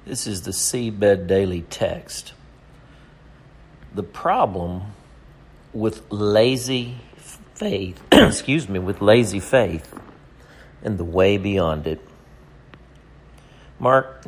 This is the Seedbed Daily Text. The problem with lazy faith, with lazy faith and the way beyond it. Mark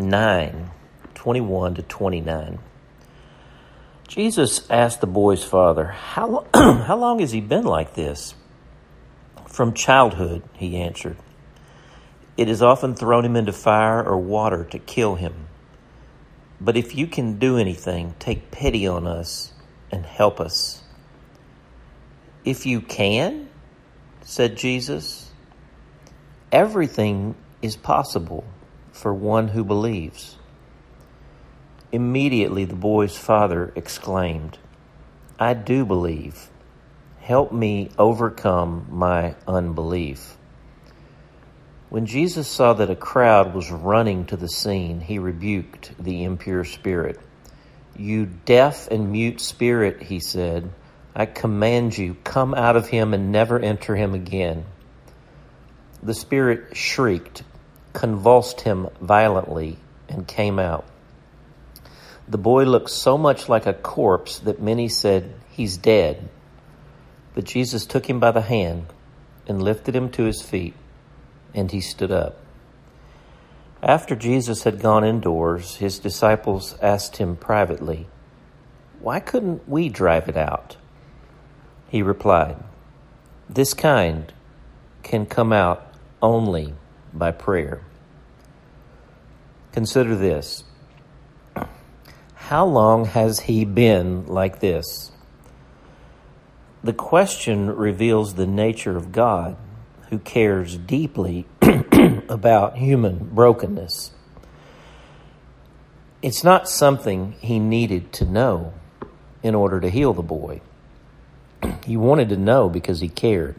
9:21-29. Jesus asked the boy's father, how long has he been like this? From childhood, he answered. It has often thrown him into fire or water to kill him. But if you can do anything, take pity on us and help us. If you can, said Jesus, everything is possible for one who believes. Immediately the boy's father exclaimed, I do believe. Help me overcome my unbelief. When Jesus saw that a crowd was running to the scene, he rebuked the impure spirit. You deaf and mute spirit, he said, I command you, come out of him and never enter him again. The spirit shrieked, convulsed him violently, and came out. The boy looked so much like a corpse that many said, he's dead. But Jesus took him by the hand and lifted him to his feet, and he stood up. After Jesus had gone indoors, his disciples asked him privately, why couldn't we drive it out? He replied, this kind can come out only by prayer. Consider this. How long has he been like this? The question reveals the nature of God, who cares deeply about human brokenness. It's not something he needed to know in order to heal the boy. He wanted to know because he cared.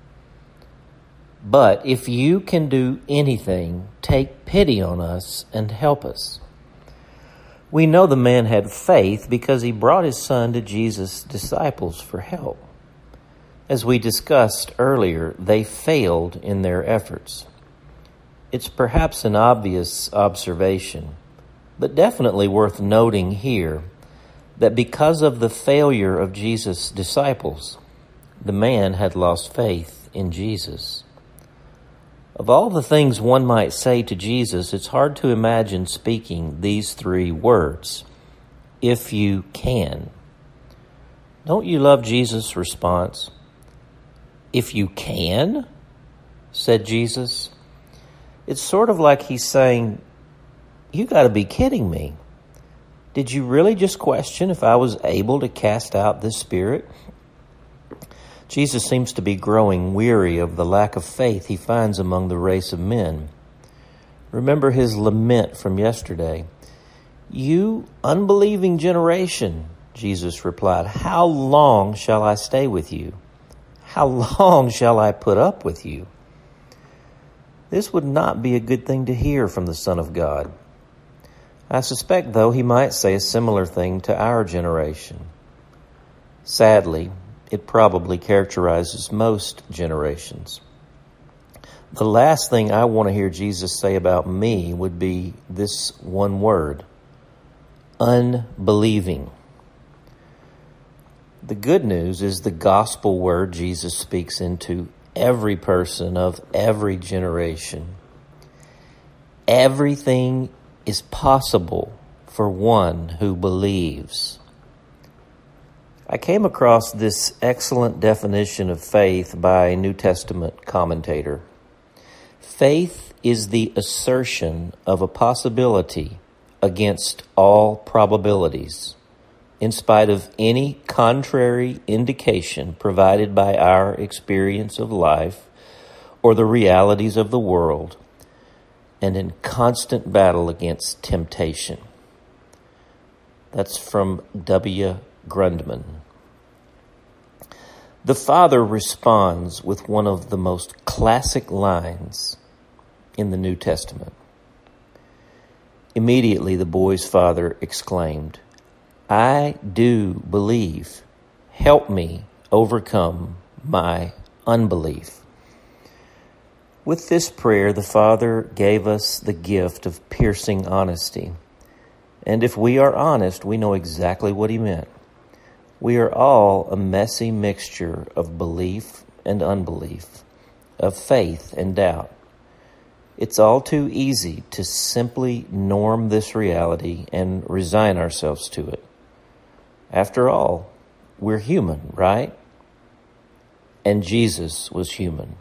But if you can do anything, take pity on us and help us. We know the man had faith because he brought his son to Jesus' disciples for help. As we discussed earlier, they failed in their efforts. It's perhaps an obvious observation, but definitely worth noting here that because of the failure of Jesus' disciples, the man had lost faith in Jesus. Of all the things one might say to Jesus, it's hard to imagine speaking these three words, if you can. Don't you love Jesus' response? If you can, said Jesus. It's sort of like he's saying, you got to be kidding me. Did you really just question if I was able to cast out this spirit? Jesus seems to be growing weary of the lack of faith he finds among the race of men. Remember his lament from yesterday. You unbelieving generation, Jesus replied, how long shall I stay with you? How long shall I put up with you? This would not be a good thing to hear from the Son of God. I suspect, though, he might say a similar thing to our generation. Sadly, it probably characterizes most generations. The last thing I want to hear Jesus say about me would be this one word, unbelieving. The good news is the gospel word Jesus speaks into every person of every generation. Everything is possible for one who believes. I came across this excellent definition of faith by a New Testament commentator. Faith is the assertion of a possibility against all probabilities, in spite of any contrary indication provided by our experience of life or the realities of the world, and in constant battle against temptation. That's from W. Grundman. The father responds with one of the most classic lines in the New Testament. Immediately the boy's father exclaimed, I do believe. Help me overcome my unbelief. With this prayer, the Father gave us the gift of piercing honesty. And if we are honest, we know exactly what he meant. We are all a messy mixture of belief and unbelief, of faith and doubt. It's all too easy to simply norm this reality and resign ourselves to it. After all, we're human, right? And Jesus was human.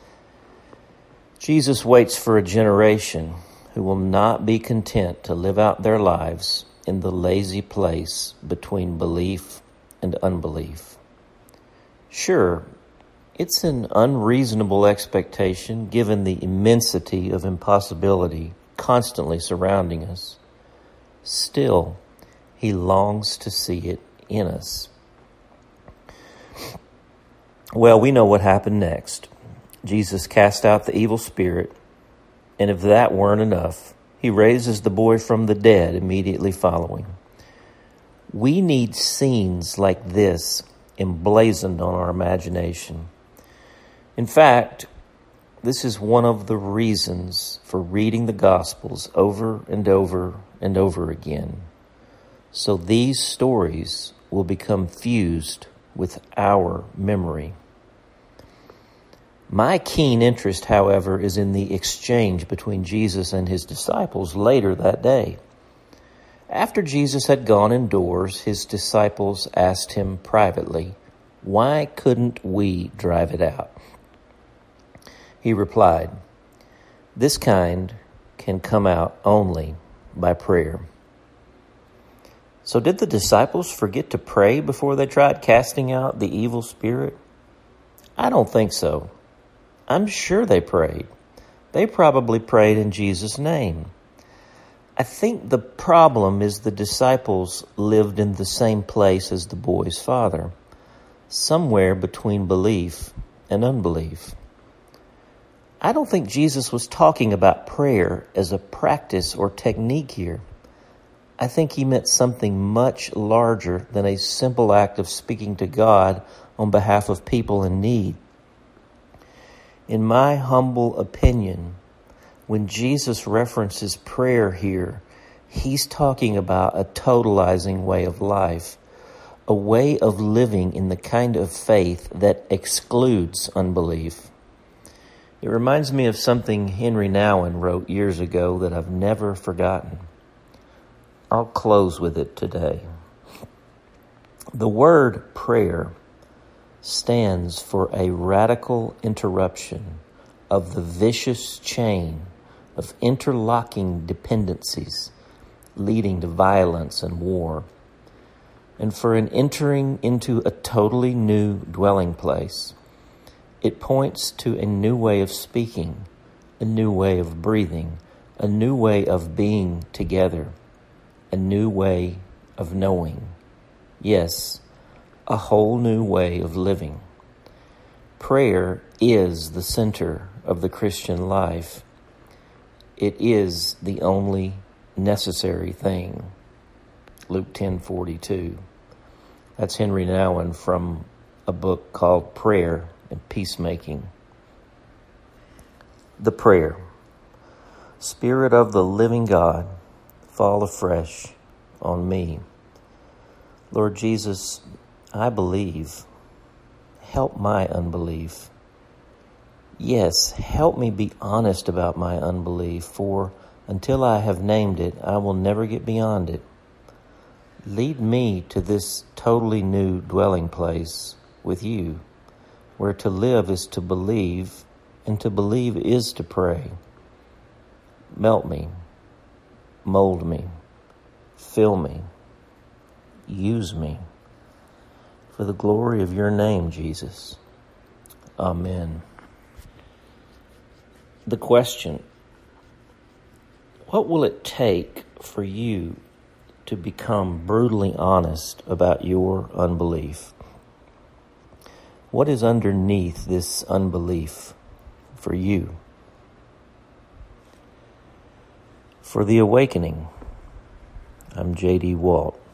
Jesus waits for a generation who will not be content to live out their lives in the lazy place between belief and unbelief. Sure, it's an unreasonable expectation given the immensity of impossibility constantly surrounding us. Still, he longs to see it in us. Well, we know what happened next. Jesus cast out the evil spirit, and if that weren't enough, he raises the boy from the dead immediately following. We need scenes like this emblazoned on our imagination. In fact, this is one of the reasons for reading the Gospels over and over and over again. So these stories will become fused with our memory. My keen interest, however, is in the exchange between Jesus and his disciples later that day. After Jesus had gone indoors, his disciples asked him privately, "Why couldn't we drive it out?" He replied, "This kind can come out only by prayer." So did the disciples forget to pray before they tried casting out the evil spirit? I don't think so. I'm sure they prayed. They probably prayed in Jesus' name. I think the problem is the disciples lived in the same place as the boy's father, somewhere between belief and unbelief. I don't think Jesus was talking about prayer as a practice or technique here. I think he meant something much larger than a simple act of speaking to God on behalf of people in need. In my humble opinion, when Jesus references prayer here, he's talking about a totalizing way of life, a way of living in the kind of faith that excludes unbelief. It reminds me of something Henry Nouwen wrote years ago that I've never forgotten. I'll close with it today. The word prayer stands for a radical interruption of the vicious chain of interlocking dependencies leading to violence and war, and for an entering into a totally new dwelling place. It points to a new way of speaking, a new way of breathing, a new way of being together, a new way of knowing. Yes, a whole new way of living. Prayer is the center of the Christian life. It is the only necessary thing. Luke 10:42. That's Henry Nouwen from a book called Prayer and Peacemaking. The prayer. Spirit of the living God, fall afresh on me. Lord Jesus, I believe. Help my unbelief. Yes, help me be honest about my unbelief, for until I have named it, I will never get beyond it. Lead me to this totally new dwelling place with you, where to live is to believe, and to believe is to pray. Melt me, mold me, fill me, use me, for the glory of your name, Jesus. Amen. The question: what will it take for you to become brutally honest about your unbelief? What is underneath this unbelief for you? For The Awakening, I'm J.D. Walt.